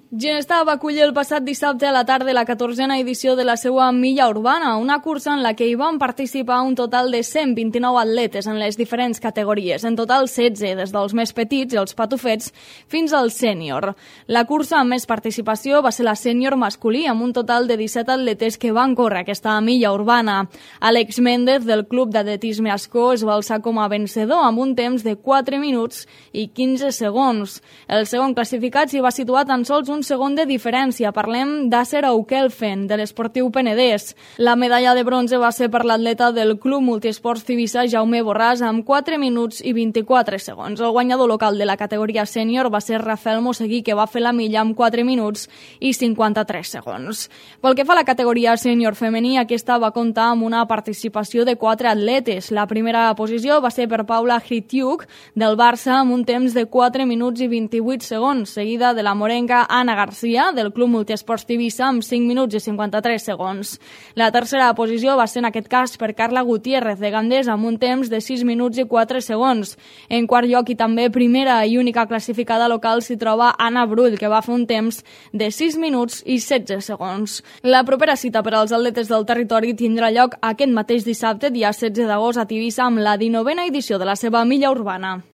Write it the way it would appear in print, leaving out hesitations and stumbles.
Ginestar va acollir el passat dissabte a la tarda la 14a edició de la seva Milla Urbana, una cursa en la que hi van participar un total de 129 atletes en les diferents categories, en total 16, des dels més petits i els patufets fins al sènior. La cursa amb més participació va ser la sènior masculí, amb un total de 17 atletes que van córrer aquesta Milla Urbana. Àlex Méndez, del Club d'Atletisme Ascó, es va alçar com a vencedor amb un temps de 4 minuts i 15 segons. El segon classificat s'hi va situar tan sols un segon de diferència. Parlem d'Acer Aukelfen, de l'Esportiu Penedès. La medalla de bronze va ser per l'atleta del Club Multiesports Civisa, Jaume Borràs, amb 4 minuts i 24 segons. El guanyador local de la categoria sènior va ser Rafael Moseguí, que va fer la milla amb 4 minuts i 53 segons. Pel que fa a la categoria sènior femení, aquesta va comptar amb una participació de 4 atletes. La primera posició va ser per Paula Hritiuk, del Barça, amb un temps de 4 minuts i 28 segons, seguida de la morenca Ana Garcia, del Club Multiesports Tivissa, amb 5 minuts i 53 segons. La tercera posició va ser en aquest cas per Carla Gutiérrez, de Gandés, amb un temps de 6 minuts i 4 segons. En quart lloc i també primera i única classificada local s'hi troba Anna Brull, que va fer un temps de 6 minuts i 16 segons. La propera cita per als atletes del territori tindrà lloc aquest mateix dissabte, dia 16 d'agost, a Tivissa, amb la 19a edició de la seva Milla Urbana.